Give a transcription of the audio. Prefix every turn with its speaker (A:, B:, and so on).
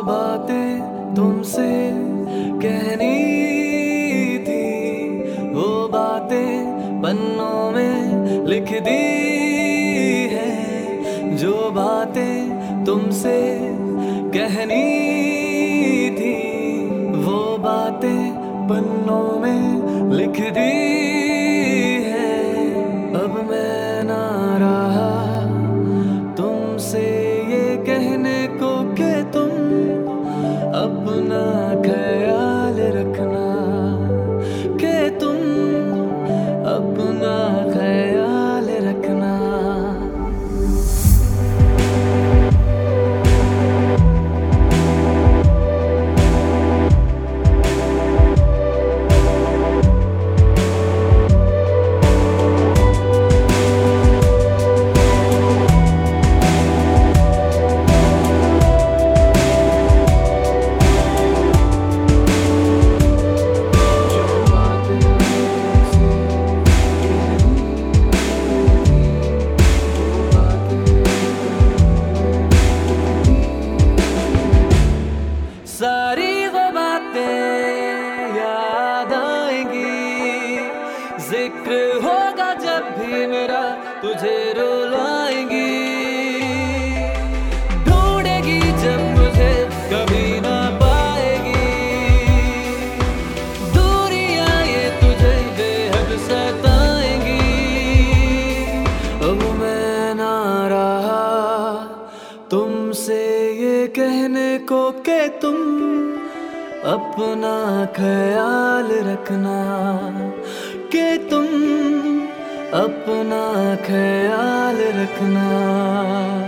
A: बातें तुमसे कहनी थी, वो बातें पन्नों में लिख दी है। जो बातें तुमसे कहनी थी, वो बातें पन्नों में लिख दी है। अब मैं ना रहा तुमसे ये कहने को कि तुम अपना ख्याल रखना, कि तुम अपना ख्याल रखना। सारी वो बातें याद आएंगी, जिक्र होगा जब भी मेरा तुझे रुलाएंगी। ढूंढेगी जब मुझे कभी ना पाएगी, दूरियां ये तुझे बेहद सताएंगी। अब मैं ना रहा तुमसे ये कहने को कि तुम अपना ख्याल रखना, कि तुम अपना ख्याल रखना।